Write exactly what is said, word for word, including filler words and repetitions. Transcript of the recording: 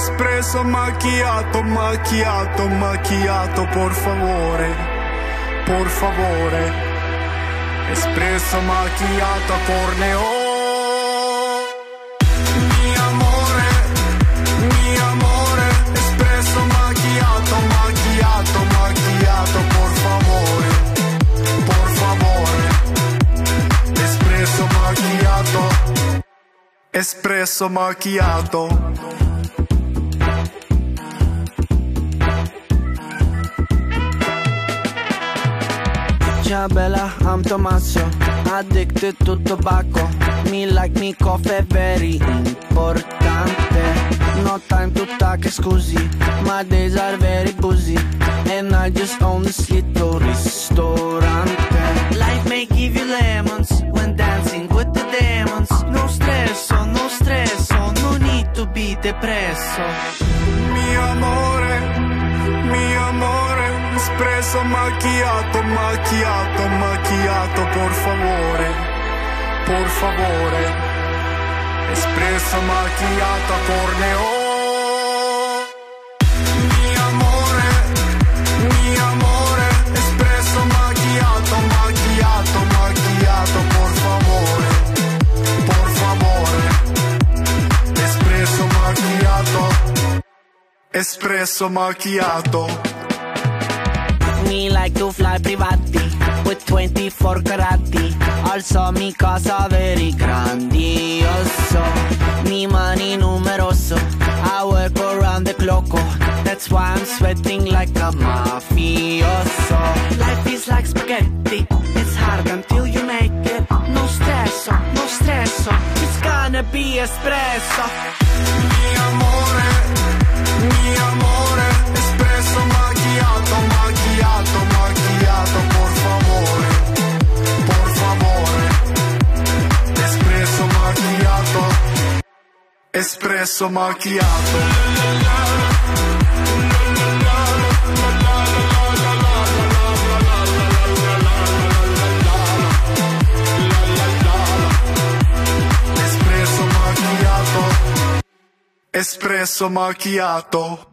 espresso macchiato, macchiato, macchiato, por favore, por favore, espresso macchiato a corneo. Mi amore, mi amore, espresso macchiato, macchiato, macchiato, por favore, por favore, espresso macchiato, espresso macchiato. Ciao bella, I'm Tommaso, addicted to tobacco. Me like me coffee, very importante. No time to talk, scusi, my days are very busy. And I just own this little ristorante. Life may give you lemons when dancing with the demons. No stresso, no stresso, no need to be depresso. Mi amore, mi amore, espresso macchiato, macchiato, macchiato, por favore, por favore, espresso macchiato a corneo. Mi amore, mi amore, espresso macchiato, macchiato, macchiato, por favore, por favore, espresso macchiato, espresso macchiato. Me like to fly privati with twenty-four carati. Also mi casa very grandioso. Mi money numeroso. I work around the clock. That's why I'm sweating like a mafioso. Life is like spaghetti. It's hard until you make it. No stresso, no stresso. It's gonna be espresso. Mi amore, mi amore, espresso macchiato, macchiato, macchiato, por favore, por favore, espresso macchiato, espresso macchiato. Espresso macchiato, espresso macchiato.